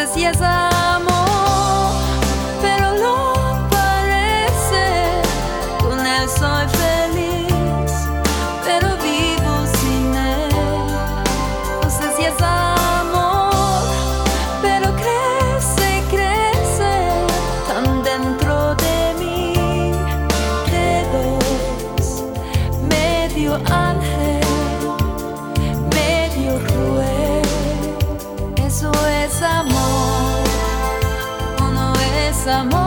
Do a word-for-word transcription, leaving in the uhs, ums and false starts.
si es amor, pero lo parece. Con él soy feliz, pero vivo sin él. No sé si es amor, pero crece, crece tan dentro de mí que dos, medio ángel, medio cruel. Eso es amor, o no es amor.